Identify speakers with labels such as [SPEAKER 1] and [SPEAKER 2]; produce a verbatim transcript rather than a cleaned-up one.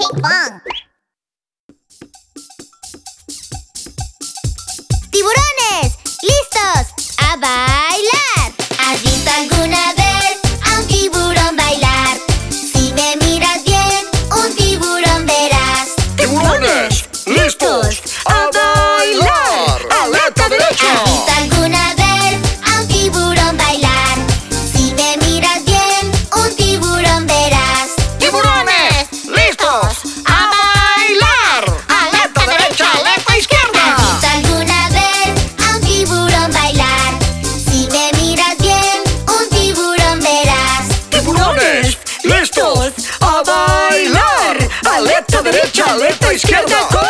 [SPEAKER 1] Ping pong. ¡Tiburones! ¡Listos! ¡A bailar! ¿Has visto alguna vez a un tiburón bailar? Si me miras bien, un tiburón verás.
[SPEAKER 2] ¡Tiburones! ¡Listos! ¡A bailar! ¡Aleta derecha!
[SPEAKER 1] ¿Has visto alguna vez a un tiburón bailar? Si me miras bien, un tiburón verás.
[SPEAKER 2] ¡Tiburones! ¡Listos! ¡A bailar! ¡Aleta derecha! ¡Aleta izquierda!
[SPEAKER 1] ¿Has visto alguna vez a un tiburón bailar? Si me miras bien, un tiburón verás.
[SPEAKER 2] ¡Tiburones! ¡Listos! ¡A bailar! ¡Aleta derecha! ¡Aleta izquierda!